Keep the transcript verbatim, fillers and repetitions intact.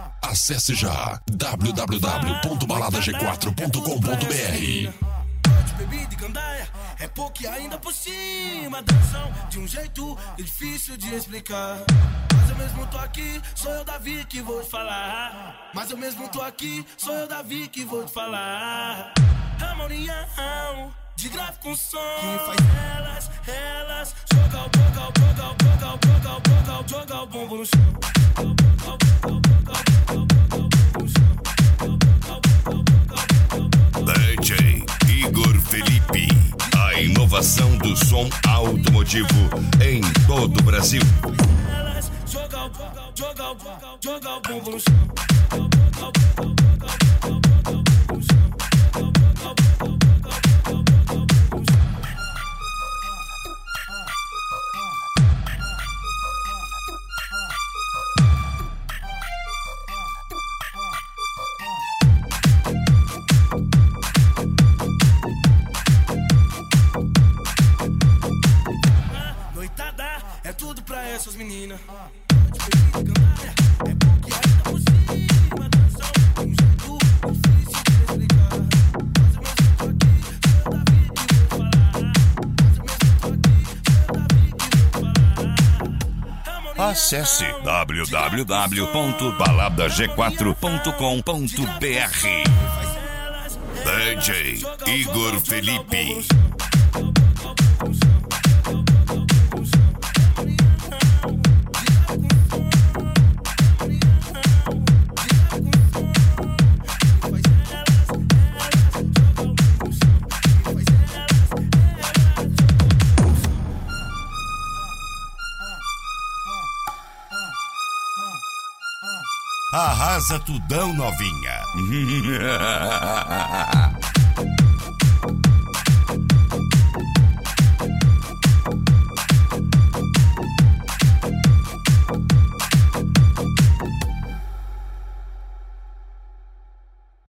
Acesse já w w w ponto balada g quatro ponto com ponto b r. Bebida e gandaia, é pouco e ainda por cima. Danção de um jeito difícil de explicar. Mas eu mesmo tô aqui, sou eu, Davi, que vou te falar. Mas eu mesmo tô aqui, sou eu, Davi, que vou te falar. Harmonia de grave com som que faz elas, elas jogar o jogar o jogar o jogar o jogar o jogar o jogar o bombo no chão. D J Igor Felipe, a inovação do som automotivo em todo o Brasil. Elas jogar o jogar o jogar o bombo no chão. É tudo pra essas meninas. É porque ainda por cima. Danção de um jeito difícil de explicar. Mas eu mesmo tô aqui, sou eu, Davi, que vou falar. Mas eu mesmo tô aqui, sou eu, Davi, que vou falar. Acesse w w w ponto balada g quatro ponto com ponto b r. D J Igor Felipe. Arrasa tudão, novinha.